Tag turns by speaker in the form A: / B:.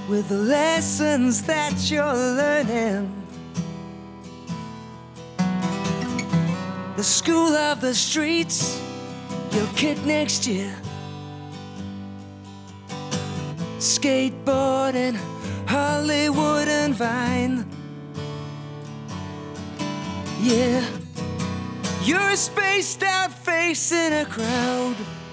A: with the lessons that you're learning. The school of the streets, your kid next year. Skateboarding, Hollywood and Vine. Yeah, you're a spaced out face in a crowd.